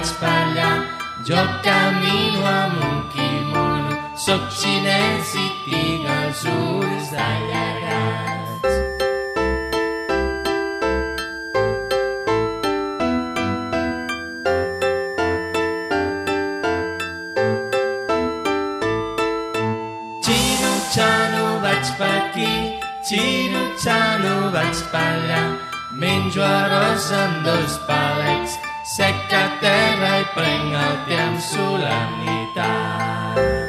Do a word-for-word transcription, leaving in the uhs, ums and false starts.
vaig per allà, jo camino amb un quimono, soc xinès i tinc els ulls allargats. Xino-xano vaig per aquí, xino-xano vaig per allà, menjo arròs amb dos palets, sec a terra i prenc el té amb solemnitat.